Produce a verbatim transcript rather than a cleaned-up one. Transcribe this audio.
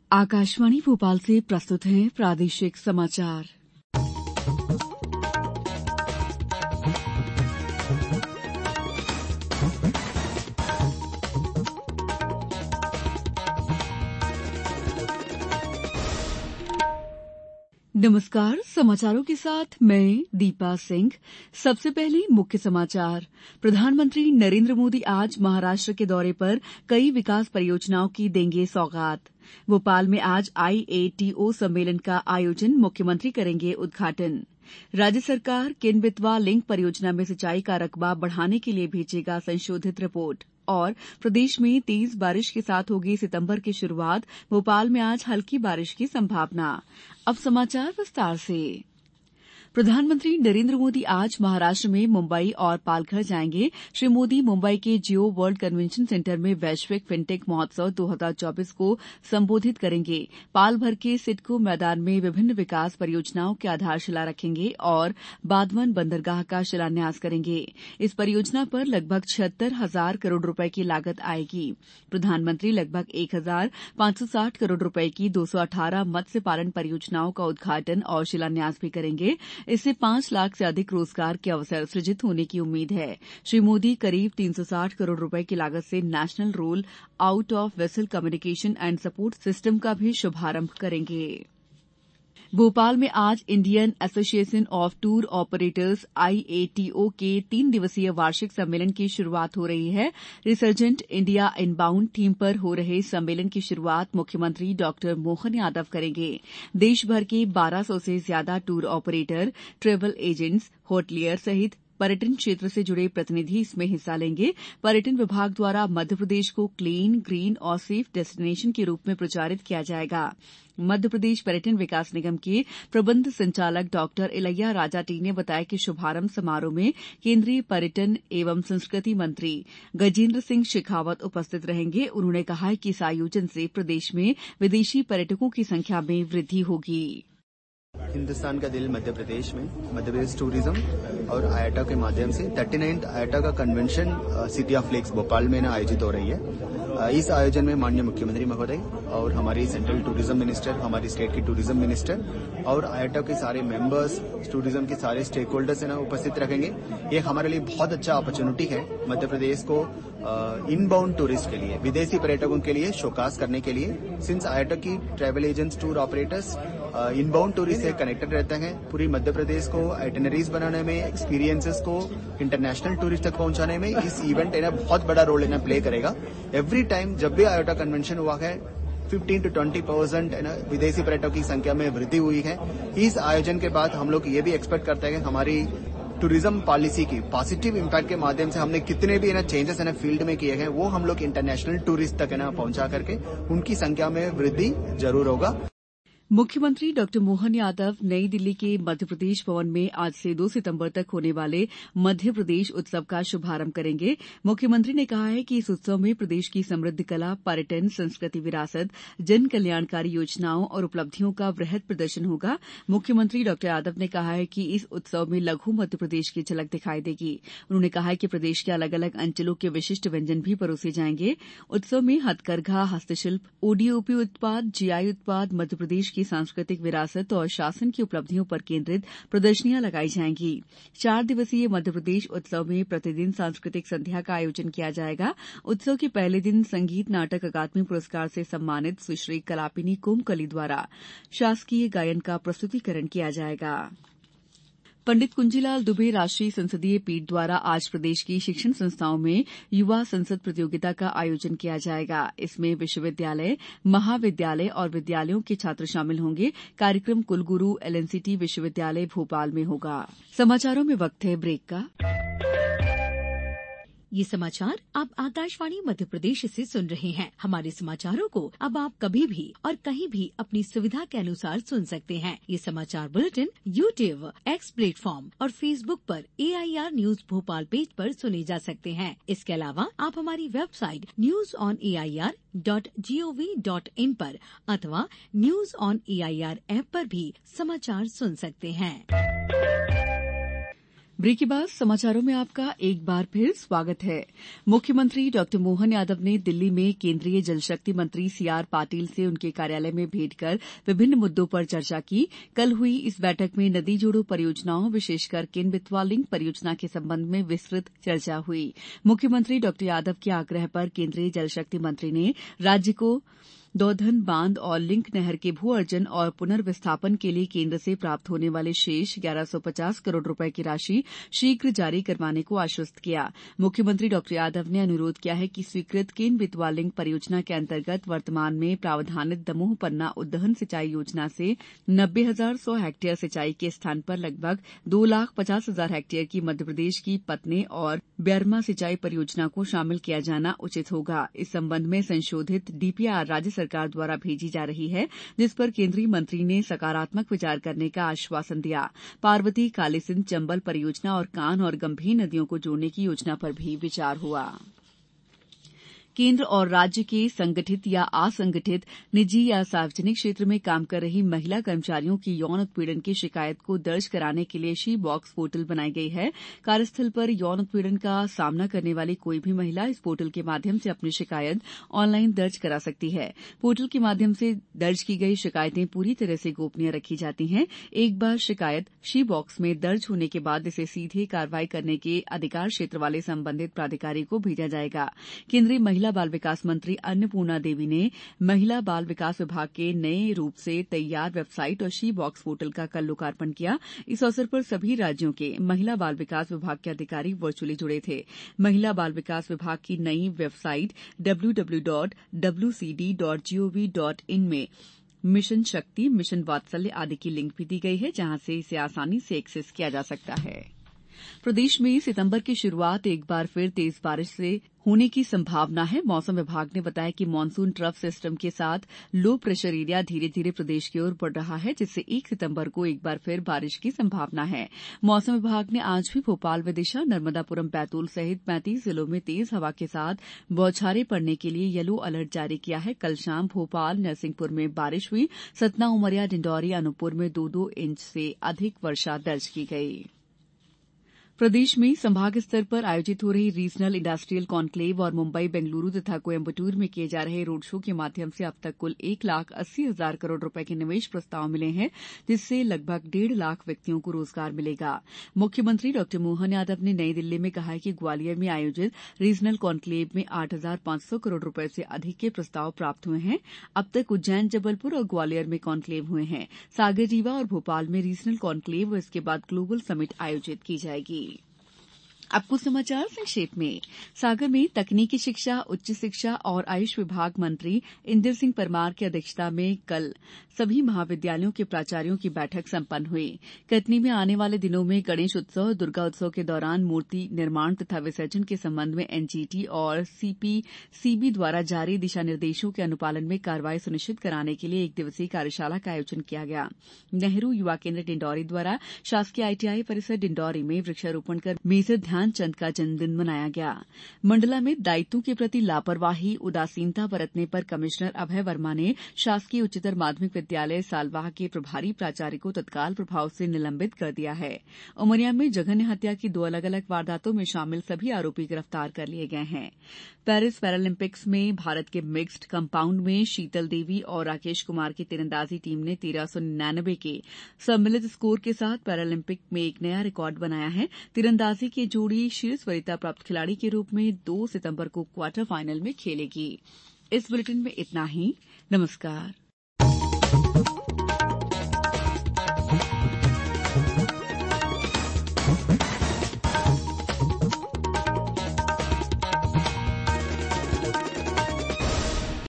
आकाशवाणी भोपाल से प्रस्तुत हैं प्रादेशिक समाचार। नमस्कार, समाचारों के साथ मैं दीपा सिंह। सबसे पहले मुख्य समाचार। प्रधानमंत्री नरेंद्र मोदी आज महाराष्ट्र के दौरे पर कई विकास परियोजनाओं की देंगे सौगात। भोपाल में आज आई ए टी ओ सम्मेलन का आयोजन, मुख्यमंत्री करेंगे उद्घाटन। राज्य सरकार केन बेतवा लिंक परियोजना में सिंचाई का रकबा बढ़ाने के लिए भेजेगा संशोधित रिपोर्ट। और प्रदेश में तेज बारिश के साथ होगी सितंबर की शुरुआत। भोपाल में आज हल्की बारिश की संभावना। अब समाचार विस्तार से। प्रधानमंत्री नरेंद्र मोदी आज महाराष्ट्र में मुंबई और पालघर जाएंगे। श्री मोदी मुंबई के जियो वर्ल्ड कन्वेंशन सेंटर में वैश्विक फिनटेक महोत्सव दो हज़ार चौबीस को संबोधित करेंगे। पाल भर के सिडको मैदान में विभिन्न विकास परियोजनाओं की आधारशिला रखेंगे और बादवन बंदरगाह का शिलान्यास करेंगे। इस परियोजना पर लगभग छिहत्तर हजार करोड़ रुपए की लागत आएगी। प्रधानमंत्री लगभग एक हजार पांच सौ साठ करोड़ रुपए की दो सौ अठारह मत्स्य पालन परियोजनाओं का उद्घाटन और शिलान्यास भी करेंगे। इससे पांच लाख से अधिक रोजगार के अवसर सृजित होने की उम्मीद है। श्री मोदी करीब तीन सौ साठ करोड़ रुपए की लागत से national roll out of vessel communication and support system का भी शुभारंभ करेंगे। भोपाल में आज Indian association of tour operators I A T O के तीन दिवसीय वार्षिक सम्मेलन की शुरुआत हो रही है। रिसर्जेंट इंडिया इनबाउंड थीम पर हो रहे सम्मेलन की शुरुआत मुख्यमंत्री डॉक्टर मोहन यादव करेंगे। देश भर के बारह सौ से ज्यादा tour operator, travel agents, hotelier सहित पर्यटन क्षेत्र से जुड़े प्रतिनिधि इसमें हिस्सा लेंगे। पर्यटन विभाग द्वारा मध्यप्रदेश को क्लीन, ग्रीन और सेफ डेस्टिनेशन के रूप में प्रचारित किया जाएगा। मध्यप्रदेश पर्यटन विकास निगम के प्रबंध संचालक डॉक्टर इलैया राजा टी ने बताया कि शुभारंभ समारोह में केंद्रीय पर्यटन एवं संस्कृति मंत्री गजेंद्र सिंह शेखावत उपस्थित रहेंगे। उन्होंने कहा कि इस आयोजन से प्रदेश में विदेशी पर्यटकों की संख्या में वृद्धि होगी। हिंदुस्तान का दिल मध्य प्रदेश में मध्य प्रदेश टूरिज्म और आयाटा के माध्यम से थर्टी नाइन्थ आयाटा का convention city of lakes Bhopal में आयोजित हो रही है। इस आयोजन में माननीय मुख्यमंत्री महोदय और हमारी सेंट्रल टूरिज्म मिनिस्टर, हमारी स्टेट की टूरिज्म मिनिस्टर और आयाटा के सारे मेंबर्स, टूरिज्म के सारे स्टेक होल्डर्स है ना उपस्थित रखेंगे। ये हमारे लिए बहुत अच्छा अपॉर्चुनिटी है मध्य प्रदेश को इनबाउंड टूरिस्ट के लिए, विदेशी पर्यटकों के लिए शोकास करने के लिए। सिंस आयाटा की travel agents, tour operators inbound tourist से कनेक्टेड रहते हैं। पूरी मध्य प्रदेश को आइटिनरीज बनाने में, एक्सपीरियंसेस को इंटरनेशनल टूरिस्ट तक पहुंचाने में इस इवेंट है ना बहुत बड़ा रोल है ना प्ले करेगा। एवरी टाइम जब भी आयोटा कन्वेंशन हुआ है फिफ्टीन टू ट्वेंटी परसेंट है ना विदेशी पर्यटकों की संख्या में वृद्धि हुई है। इस आयोजन के बाद हम लोग ये भी एक्सपेक्ट करते हैं कि हमारी टूरिज्म पॉलिसी की पॉजिटिव इम्पैक्ट के माध्यम से हमने कितने भी है ना चेंजेस है ना फील्ड में किए हैं, वो हम लोग इंटरनेशनल टूरिस्ट तक है ना पहुंचा करके उनकी संख्या में वृद्धि जरूर होगा। मुख्यमंत्री डॉक्टर मोहन यादव नई दिल्ली के मध्य प्रदेश भवन में आज से दो सितंबर तक होने वाले मध्य प्रदेश उत्सव का शुभारंभ करेंगे। मुख्यमंत्री ने कहा है कि इस उत्सव में प्रदेश की समृद्ध कला, पर्यटन, संस्कृति विरासत, जन कल्याणकारी योजनाओं और उपलब्धियों का वृहद प्रदर्शन होगा। मुख्यमंत्री डॉक्टर यादव ने कहा है कि इस उत्सव में लघु मध्य प्रदेश की झलक दिखाई देगी। उन्होंने कहा है कि प्रदेश के अलग अलग अंचलों के विशिष्ट व्यंजन भी परोसे जाएंगे। उत्सव में हथकरघा, हस्तशिल्प, ओ डी ओ पी उत्पाद, जी आई उत्पाद, मध्य प्रदेश की सांस्कृतिक विरासत और शासन की उपलब्धियों पर केंद्रित प्रदर्शनियां लगाई जाएंगी। चार दिवसीय मध्य प्रदेश उत्सव में प्रतिदिन सांस्कृतिक संध्या का आयोजन किया जाएगा। उत्सव के पहले दिन संगीत नाटक अकादमी पुरस्कार से सम्मानित सुश्री कलापिनी कोमकली द्वारा शासकीय गायन का प्रस्तुतिकरण किया जाएगा। पंडित कुंजीलाल दुबे राष्ट्रीय संसदीय पीठ द्वारा आज प्रदेश की शिक्षण संस्थाओं में युवा संसद प्रतियोगिता का आयोजन किया जाएगा। इसमें विश्वविद्यालय, महाविद्यालय और विद्यालयों के छात्र शामिल होंगे। कार्यक्रम कुलगुरू एल एन सी टी विश्वविद्यालय भोपाल में होगा। समाचारों में वक्त है ब्रेक का। ये समाचार आप आकाशवाणी मध्य प्रदेश से सुन रहे हैं। हमारे समाचारों को अब आप कभी भी और कहीं भी अपनी सुविधा के अनुसार सुन सकते हैं। ये समाचार बुलेटिन यूट्यूब, एक्स प्लेटफॉर्म और फेसबुक पर A I R news Bhopal page पर सुने जा सकते हैं। इसके अलावा आप हमारी website news on A I R dot G O V dot in पर अथवा news on A I R app पर भी समाचार सुन सकते हैं। ब्रेक के बाद समाचारों में आपका एक बार फिर स्वागत है। मुख्यमंत्री डॉक्टर मोहन यादव ने दिल्ली में केंद्रीय जल शक्ति मंत्री सी आर पाटिल से उनके कार्यालय में भेंट कर विभिन्न मुद्दों पर चर्चा की। कल हुई इस बैठक में नदी जोड़ो परियोजनाओं, विशेषकर केन बेतवा लिंक परियोजना के संबंध में विस्तृत चर्चा हुई। मुख्यमंत्री डॉक्टर यादव के आग्रह पर केंद्रीय जल शक्ति मंत्री ने राज्य को दौधन बांध और लिंक नहर के भू अर्जन और पुनर्विस्थापन के लिए केंद्र से प्राप्त होने वाले शेष ग्यारह सौ पचास करोड़ रुपए की राशि शीघ्र जारी करवाने को आश्वस्त किया। मुख्यमंत्री डॉक्टर यादव ने अनुरोध किया है कि स्वीकृत केन बेतवा लिंक परियोजना के अंतर्गत वर्तमान में प्रावधानित दमोह पन्ना उद्वहन सिंचाई योजना से नब्बे हजार सौ हेक्टेयर सिंचाई के स्थान पर लगभग दो लाख पचास हजार हेक्टेयर की मध्यप्रदेश की पतने और ब्यारमा सिंचाई परियोजना को शामिल किया जाना उचित होगा। इस संबंध में संशोधित डीपीआर राज्य सरकार द्वारा भेजी जा रही है, जिस पर केंद्रीय मंत्री ने सकारात्मक विचार करने का आश्वासन दिया। पार्वती, काली सिंध, चंबल परियोजना और कान और गंभीर नदियों को जोड़ने की योजना पर भी विचार हुआ। केंद्र और राज्य के संगठित या असंगठित, निजी या सार्वजनिक क्षेत्र में काम कर रही महिला कर्मचारियों की यौन उत्पीड़न की शिकायत को दर्ज कराने के लिए शी बॉक्स पोर्टल बनाई गई है। कार्यस्थल पर यौन उत्पीड़न का सामना करने वाली कोई भी महिला इस पोर्टल के माध्यम से अपनी शिकायत ऑनलाइन दर्ज करा सकती है। पोर्टल के माध्यम से दर्ज की गई शिकायतें पूरी तरह से गोपनीय रखी जाती हैं। एक बार शिकायत शी बॉक्स में दर्ज होने के बाद इसे सीधे कार्रवाई करने के अधिकार क्षेत्र वाले संबंधित प्राधिकारी को भेजा जाएगा। केंद्रीय महिला बाल विकास मंत्री अन्नपूर्णा देवी ने महिला बाल विकास विभाग के नए रूप से तैयार वेबसाइट और शी बॉक्स पोर्टल का कल लोकार्पण किया। इस अवसर पर सभी राज्यों के महिला बाल विकास विभाग के अधिकारी वर्चुअली जुड़े थे। महिला बाल विकास विभाग की नई website W W W dot W C D dot GOV dot in में मिशन शक्ति, मिशन वात्सल्य आदि की लिंक भी दी गई है, जहां से इसे आसानी से एक्सेस किया जा सकता है। प्रदेश में सितंबर की शुरुआत एक बार फिर तेज बारिश से होने की संभावना है। मौसम विभाग ने बताया कि मानसून ट्रफ सिस्टम के साथ लो प्रेशर एरिया धीरे धीरे प्रदेश की ओर बढ़ रहा है, जिससे एक सितंबर को एक बार फिर बारिश की संभावना है। मौसम विभाग ने आज भी भोपाल, विदिशा, नर्मदापुरम, बैतूल सहित पैंतीस जिलों में तेज हवा के साथ बौछारें पड़ने के लिए येलो अलर्ट जारी किया है। कल शाम भोपाल, नरसिंहपुर में बारिश हुई। सतना, उमरिया, डिंडौरी, अनूपपुर में दो दो इंच से अधिक वर्षा दर्ज की गई। प्रदेश में संभाग स्तर पर आयोजित हो रही रीजनल इंडस्ट्रियल कॉन्क्लेव और मुंबई, बेंगलुरु तथा कोयम्बटूर में किए जा रहे रोड शो के माध्यम से अब तक कुल एक लाख अस्सी हजार करोड़ रुपए के निवेश प्रस्ताव मिले हैं, जिससे लगभग डेढ़ लाख व्यक्तियों को रोजगार मिलेगा। मुख्यमंत्री डॉक्टर मोहन यादव ने नई दिल्ली में कहा है कि ग्वालियर में आयोजित रीजनल कॉन्क्लेव में आठ हजार पांच सौ करोड़ रुपए से अधिक के प्रस्ताव प्राप्त हुए हैं। अब तक उज्जैन, जबलपुर और ग्वालियर में कॉन्क्लेव हुए हैं। सागर, रीवा और भोपाल में रीजनल कॉन्क्लेव और इसके बाद ग्लोबल समिट आयोजित की जाएगी। अब कुछ समाचार संक्षेप में। सागर में तकनीकी शिक्षा, उच्च शिक्षा और आयुष विभाग मंत्री इंदर सिंह परमार की अध्यक्षता में कल सभी महाविद्यालयों के प्राचार्यों की बैठक संपन्न हुई। कटनी में आने वाले दिनों में गणेश उत्सव, दुर्गा उत्सव के दौरान मूर्ति निर्माण तथा विसर्जन के संबंध में एनजीटी और सीपीसीबी द्वारा जारी दिशा निर्देशों के अनुपालन में कार्रवाई सुनिश्चित कराने के लिए एक दिवसीय कार्यशाला का आयोजन किया गया। नेहरू युवा केंद्र डिंडौरी द्वारा शासकीय आईटीआई परिसर डिंडौरी में वृक्षारोपण कर मेजर ध्यानचंद का जन्मदिन मनाया गया। मंडला में दायित्वों के प्रति लापरवाही, उदासीनता बरतने पर कमिश्नर अभय वर्मा ने शासकीय उच्चतर माध्यमिक विद्यालय सालवाह के प्रभारी प्राचार्य को तत्काल प्रभाव से निलंबित कर दिया है। उमरिया में जघन्य हत्या की दो अलग अलग वारदातों में शामिल सभी आरोपी गिरफ्तार कर लिए गए हैं। पेरिस पैरालंपिक्स में भारत के मिक्स्ड कंपाउंड में शीतल देवी और राकेश कुमार की तीरंदाजी टीम ने तेरह सौ निन्यानवे के सम्मिलित स्कोर के साथ पैरालंपिक में एक नया रिकॉर्ड बनाया है। तीरंदाजी की जोड़ी शीर्ष वरीयता प्राप्त खिलाड़ी के रूप में दो सितंबर को क्वार्टर फाइनल में खेलेगी। इस बुलेटिन में इतना ही। नमस्कार।